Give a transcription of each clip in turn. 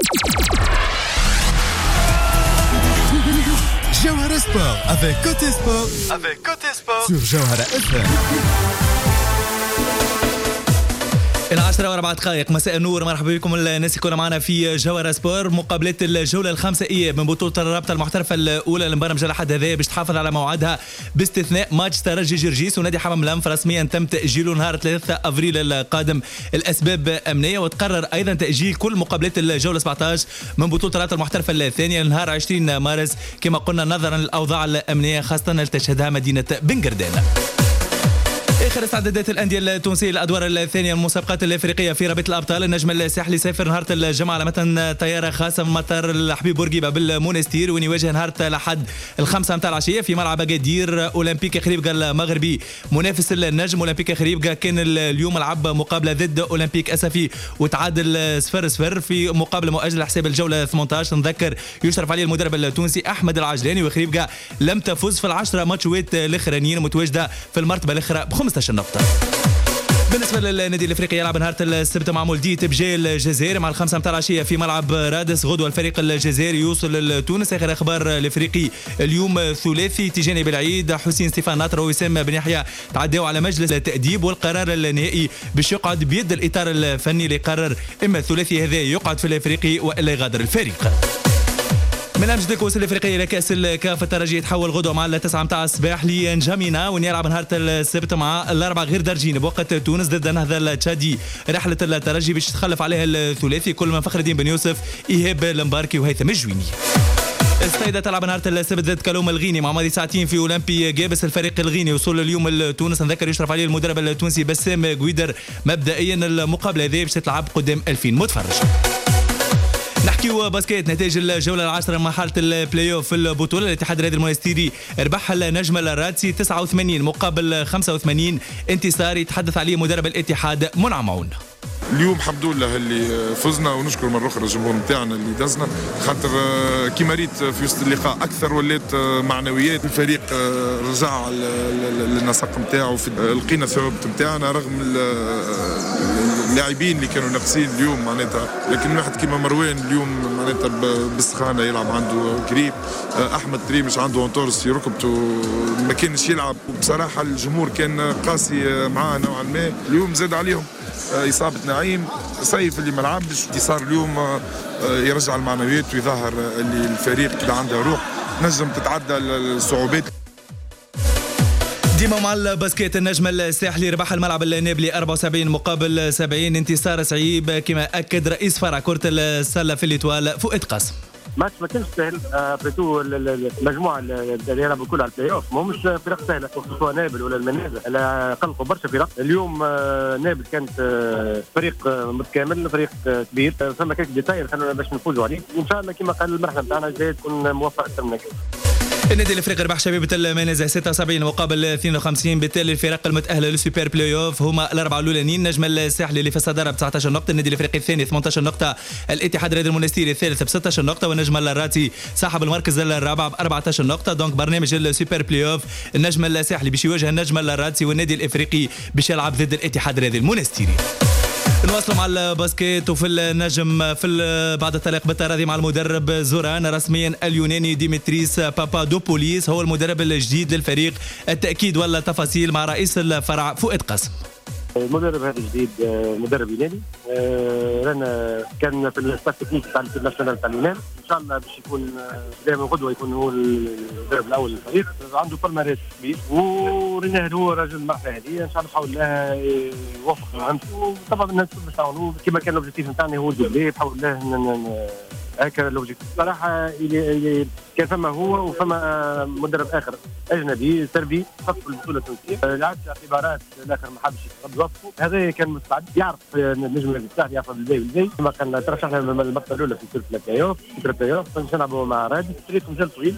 Jawhara Sport avec Côté Sport sur Jawhara FM. 10:04 مساء النور، مرحبا بكم الناس يكونوا معنا في جوهرة سبور. مقابلات الجولة الخامسة من بطولة الرابطة المحترفة الأولى المبرمجة لحد هذا باش تحافظ على موعدها باستثناء ماتش ترجي جرجيس ونادي حمام الأنف رسميا تم تأجيله نهار 3 أفريل القادم الأسباب أمنية، وتقرر أيضا تأجيل كل مقابلات الجولة 17 من بطولة الرابطة المحترفة الثانية لنهار 20 مارس كما قلنا نظرا للأوضاع الأمنية خاصة اللي تشهدها مدينة بن قردان. اخر استعدادات الانديه التونسيه للادوار الثانيه من المسابقات الافريقيه في رابطه الابطال. النجم الساحلي سافر نهار الجمعه على متن طياره خاصه من مطار الحبيب بورقيبه بالمونستير وين يواجه نهار الاحد 5 متاع العشيه في ملعب اكادير اولمبيك خريبكا المغربي منافس النجم. اولمبيك خريبكا كان اليوم لعب مقابله ضد اولمبيك اسفي وتعادل 0-0 في مقابله مؤجله حساب الجوله 18. نذكر يشرف عليه المدرب التونسي احمد العجلاني، وخريبكا لم تفز في العشرة ماتشات الاخرانيين متواجده في المرتبه الاخرى ب 15 نقطة. بالنسبة للنادي الافريقي يلعب نهار السبت مع مولديت بجاي الجزائر مع 5 متاع العشية في ملعب رادس. غدوة الفريق الجزائري يوصل لتونس. اخر اخبار الافريقي اليوم ثلاثي تيجاني بالعيد حسين ستيفان ناطر ووسام بن يحيى تعداوا على مجلس التأديب والقرار النهائي باش يقعد بيد الاطار الفني اللي يقرر اما الثلاثي هذا يقعد في الافريقي والا يغادر الفريق. من أمجد الكؤوس الافريقيه الى كاس الكاف الترجي يتحول غدوه مع 9 متاع الصباح لنجامينا وين يلعب نهار السبت مع الاربعه غير دارجين بوقت تونس ضد النهضه التشادي. رحله الترجي باش تخلف عليها الثلاثي كل من فخر الدين بن يوسف ايهاب المباركي وهيثم الجويني. السيدة تلعب نهار السبت ضد كالوم الغيني مع ماضي ساعتين في اولمبي جابس. الفريق الغيني وصول اليوم لتونس. نذكر يشرف عليه المدرب التونسي بسام قويدر. مبدئيا المقابله هذه باش تلعب قدام 2000 متفرج. نحكيو باسكيت. نتائج الجوله العاشره مرحله البلاي اوف في البطوله. الاتحاد الرياضي المونستيري ربح النجم الرادسي 89 مقابل 85 انتصار يتحدث عليه مدرب الاتحاد منعم عون. اليوم الحمد لله اللي فزنا ونشكر مرة أخرى الجمهور نتاعنا اللي دزنا خاطر كيما ريت في وسط اللقاء أكثر ولات معنويات. الفريق رجع للنسق نتاعو لقينا الثوابت نتاعنا رغم اللاعبين اللي كانوا ناقصين اليوم معناتها. لكن واحد كيما مروان اليوم معناتها بالسخانة يلعب عنده قريب. أحمد تريمش عنده انطورس في ركبته ما كانش يلعب. بصراحة الجمهور كان قاسي معاه نوعا ما. اليوم زاد عليهم إصابة نعيم صيف اللي ما لعبش. انتصار اليوم يرجع المعنويات ويظهر اللي الفريق اللي عنده روح نجم تتعدى الصعوبات. ديما مع الباسكيت. النجم الساحلي ربح الملعب النابلي 74 مقابل 70 انتصار صعيب كما أكد رئيس فرع كرة السلة في الإطوال فؤاد قاسم. ماتش ما كانش سهل بريتو المجموعه اللي يلعبوا كلها على البلاي اوف ماهمش فرق سهله سواء نابل ولا المنازل قلقوا برشا فرق. اليوم نابل كانت فريق متكامل فريق كبير فما كانت ديتايل خلونا باش نفوزوا عليه وان شاء الله كما قال المرحله نتاعنا جاي تكون موفقه اكثر من كذا. النادي الافريقي ربح شبيبه المنازه 76 مقابل 52. بالتالي الفرق المتاهله للسوبر بلاي اوف هما الاربعه الاولانيين. النجم الساحلي اللي في الصداره ب 19 نقطه. النادي الافريقي الثاني 18 نقطه. الاتحاد الرياضي المونستيري الثالث ب 16 نقطه. والنجم الراتي صاحب المركز الرابع ب 14 نقطه. دونك برنامج السوبر بلاي اوف النجم الساحلي باش يواجه النجم الراتي والنادي الافريقي باش يلعب ضد الاتحاد الرياضي المونستيري. نواصلوا مع الباسكيت وفي النجم بعد التلاق بالتراضي مع المدرب زوران رسميا اليوناني ديمتريس بابادوبوليس هو المدرب الجديد للفريق. التأكيد ولا تفاصيل مع رئيس الفرع فؤاد قاسم. المدرب هذا جديد مدرب يوناني رانا كان في الستاف تكنيك تاع الناشونال تاع اليونان. ان شاء الله باش يكون دائما غدوه يكون هو المدرب الاول للفريق. عنده بالماريس كبير وريناه هو راجل المرحله هذه ان شاء الله نحاول له يوفق معنا. وطبعا الناس باش تعاونوا كما كان الاوبجيكتيف نتاعنا هو الدوبلي نحاول له هكا الاوبجيكتيف. صراحه كان فما هو وفما مدرب اخر اجنبي سربي خاص بالبطوله التونسيه لعب اعتبارات الاخر ما حبش يوظفه. هذا كان مستعد يعرف النجم الساحلي يعرف بالبدايه كما كان ترشحنا المرتبه الاولى في البلاي اوف نلعبوا مع رادس. فريق مجال طويل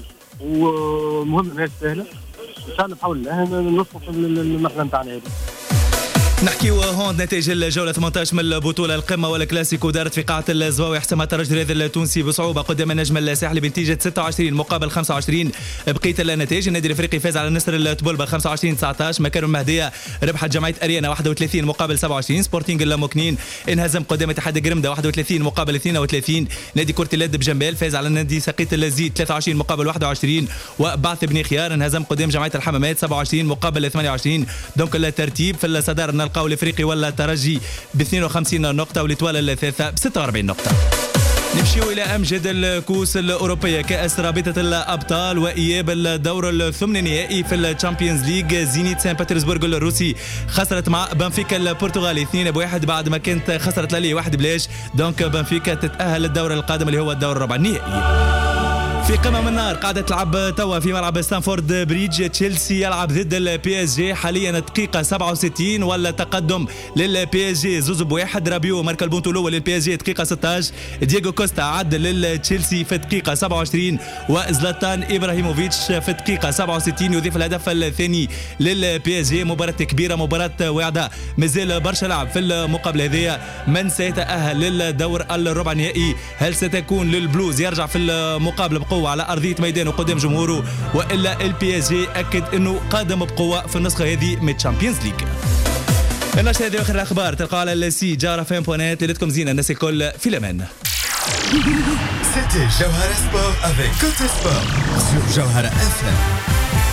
ومهم ماهيش سهله. ان شاء الله نحاول نوصلوا في المرحله نتاعنا هذه. نحكيو هون نتائج الجولة 18 من البطولة. القمة والكلاسيكو دارت في قاعة الزواوي، حسمها الترجي الرياضي التونسي بصعوبة قدام النجم الساحلي بنتيجة 26 مقابل 25. بقية النتائج النادي الافريقي فاز على النسر الطبلبة 25-19. مكارم المهدية ربحت جمعية اريانا 31 مقابل 27. سبورتينغ المكنين انهزم قدام اتحاد قرمدة 31 مقابل 32. نادي كرة اليد بجنبال فاز على نادي سقيط الزيت 23 مقابل 21. وبعث بني خيار انهزم قدام جمعية الحمامات 27 مقابل 28. دونك الترتيب في الصدارة نلقاو الافريقي ولا الترجي ب 52 نقطة والإطوال الثالثة ب 46 نقطة. نمشيو إلى أمجد الكؤوس الأوروبية، كأس رابطة الأبطال وإياب الدور الثمن نهائي في الشامبيونز ليج. زينيت سان بطرسبورغ الروسي خسرت مع بنفيكا البرتغالي 2-1 بعد ما كانت خسرت لالي 1-0. دونك بنفيكا تتأهل للدور القادم اللي هو الدور الربع النهائي. في قمة من النار قاعدة تلعب توا في ملعب ستانفورد بريدج. تشيلسي يلعب ضد البي اس جي حاليا دقيقة 67 ولا تقدم للبي اس جي 2-1. رابيو مارك البونتو الأول للبي اس جي دقيقة 16. دييغو كوستا عدل للتشيلسي في دقيقة 27 وزلاتان إبراهيموفيتش في دقيقة 67 يضيف الهدف الثاني للبي اس جي. مباراة كبيرة، مباراة واعدة، مازال برشا لعب في المقابلة هذه. من سيتأهل للدور الربع النهائي؟ هل ستكون للبلوز يرجع في المقابلة بقوة على أرضية ميدانه قدام جمهوره، وإلا البي اس جي أكد أنه قادم بقوة في النسخة هذه من تشامبيونز ليج؟ النشرة هذه آخر الأخبار تلقى على السي جارة.net. ليلتكم زينة، الناس الكل في الأمان. C'était Jawhara Sport avec Côté Sport sur Jawhara FM.